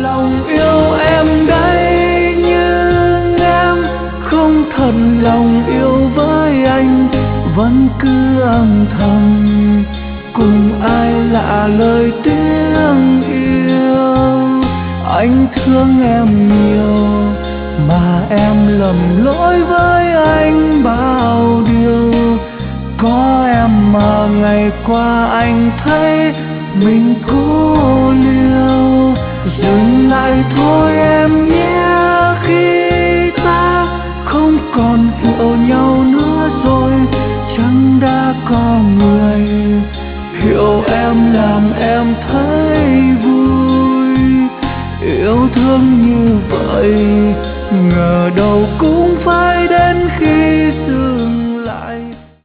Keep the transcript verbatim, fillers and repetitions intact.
lòng yêu em đấy, nhưng em không thật lòng yêu với anh, vẫn cứ âm thầm cùng ai lạ lời tiếng yêu. Anh thương em nhiều mà em lầm lỗi với anh bao điều. Có em mà ngày qua anh thấy mình cố liều. Dừng lại thôi em nhé, khi ta không còn hiểu nhau nữa rồi. Chẳng đã có người hiểu em làm em thấy vui. Yêu thương như vậy ngờ đâu cũng